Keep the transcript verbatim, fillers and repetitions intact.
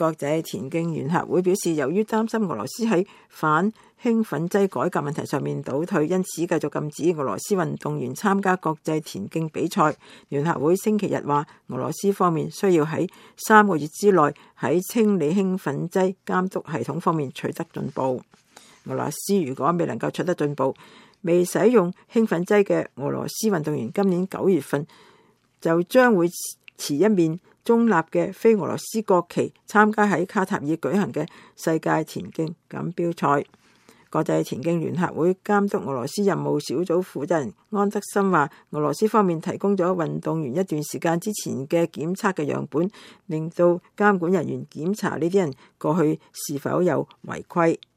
國際田徑聯合會表示，由於擔心俄羅斯喺反興奮劑改革問題上面倒退，因此繼續禁止俄羅斯運動員參加國際田徑比賽。聯合會星期日話，俄羅斯方面需要喺三個月之內喺清理興奮劑監督系統方面取得進步。俄羅斯如果未能夠取得進步，未使用興奮劑嘅俄羅斯運動員今年九月份就將會持一面中立嘅非俄羅斯國旗參加喺卡塔爾舉行嘅世界田徑錦標賽。國際田徑聯合會監督俄羅斯任務小組負責人安德森話，俄羅斯方面提供咗運動員一段時間之前嘅檢測嘅樣本，令到監管人員檢查呢啲人過去是否有違規。